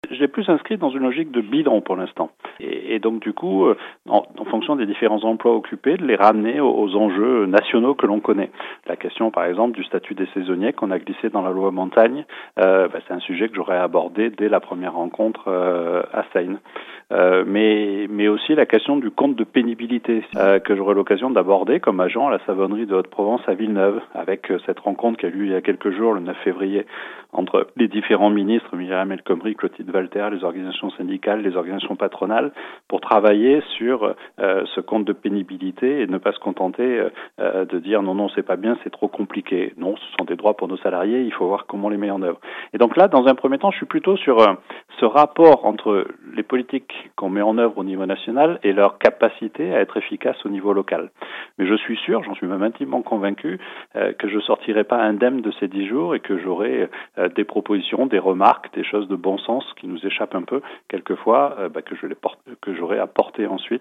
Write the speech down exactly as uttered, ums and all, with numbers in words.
J'ai plus inscrit dans une logique de bilan pour l'instant. Et, et donc du coup, euh, en, en fonction des différents emplois occupés, de les ramener aux, aux enjeux nationaux que l'on connaît. La question par exemple du statut des saisonniers qu'on a glissé dans la loi montagne, euh, bah, c'est un sujet que j'aurais abordé dès la première rencontre euh, à Seine. Euh, mais, mais aussi la question du compte de pénibilité euh, que j'aurai l'occasion d'aborder comme agent à la savonnerie de Haute-Provence à Villeneuve, avec euh, cette rencontre qui a eu lieu il y a quelques jours, le neuf février, entre les différents ministres, Myriam El Khomri, Clotilde Walter, les organisations syndicales, les organisations patronales, pour travailler sur euh, ce compte de pénibilité et ne pas se contenter euh, de dire non, non, c'est pas bien, c'est trop compliqué. Non, ce sont des droits pour nos salariés, il faut voir comment les mettre en œuvre. Et donc là, dans un premier temps, je suis plutôt sur euh, ce rapport entre les politiques qu'on met en œuvre au niveau national et leur capacité à être efficaces au niveau local. Mais je suis sûr, j'en suis même intimement convaincu, euh, que je sortirai pas indemne de ces dix jours et que j'aurai euh, des propositions, des remarques, des choses de bon sens qui nous échappent un peu quelquefois, euh, bah, que je les porte, que j'aurai à porter ensuite